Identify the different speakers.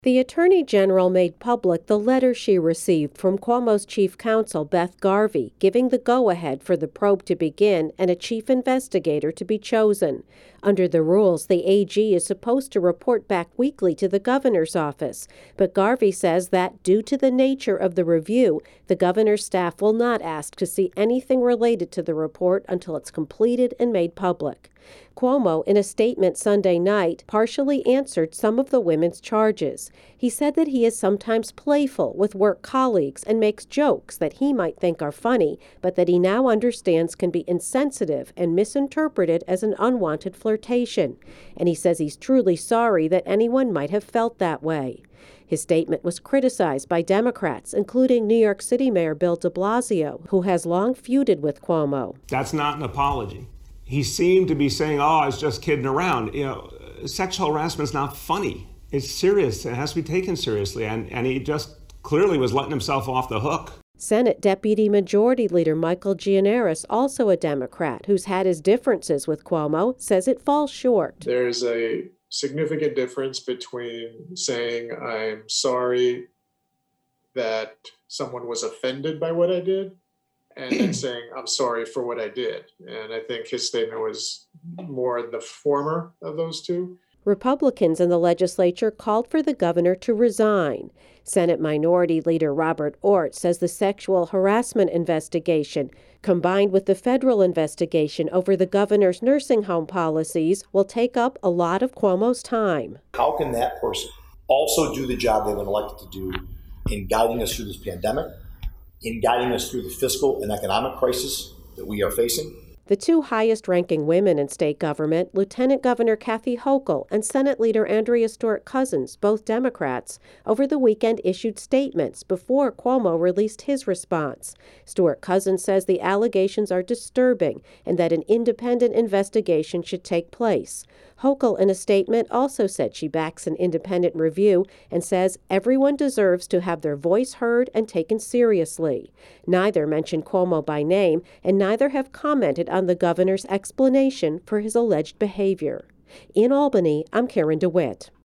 Speaker 1: The Attorney General made public the letter she received from Cuomo's chief counsel, Beth Garvey, giving the go-ahead for the probe to begin and a chief investigator to be chosen. Under the rules, the AG is supposed to report back weekly to the governor's office, but Garvey says that due to the nature of the review, the governor's staff will not ask to see anything related to the report until it's completed and made public. Cuomo, in a statement Sunday night, partially answered some of the women's charges. He said that he is sometimes playful with work colleagues and makes jokes that he might think are funny, but that he now understands can be insensitive and misinterpreted as an unwanted flirtation. And he says he's truly sorry that anyone might have felt that way. His statement was criticized by Democrats, including New York City Mayor Bill de Blasio, who has long feuded with Cuomo.
Speaker 2: That's not an apology. He seemed to be saying, I was just kidding around. Sexual harassment is not funny. It's serious. It has to be taken seriously. And he just clearly was letting himself off the hook.
Speaker 1: Senate Deputy Majority Leader Michael Gianaris, also a Democrat who's had his differences with Cuomo, says it falls short.
Speaker 3: There's a significant difference between saying I'm sorry that someone was offended by what I did and then saying I'm sorry for what I did. And I think his statement was more the former of those two.
Speaker 1: Republicans in the legislature called for the governor to resign. Senate Minority Leader Robert Ortt says the sexual harassment investigation, combined with the federal investigation over the governor's nursing home policies, will take up a lot of Cuomo's time.
Speaker 4: How can that person also do the job they've been elected to do in guiding us through this pandemic, in guiding us through the fiscal and economic crisis that we are facing?
Speaker 1: The two highest-ranking women in state government, Lieutenant Governor Kathy Hochul and Senate Leader Andrea Stewart-Cousins, both Democrats, over the weekend issued statements before Cuomo released his response. Stewart-Cousins says the allegations are disturbing and that an independent investigation should take place. Hochul, in a statement, also said she backs an independent review and says everyone deserves to have their voice heard and taken seriously. Neither mentioned Cuomo by name, and neither have commented on the governor's explanation for his alleged behavior. In Albany, I'm Karen DeWitt.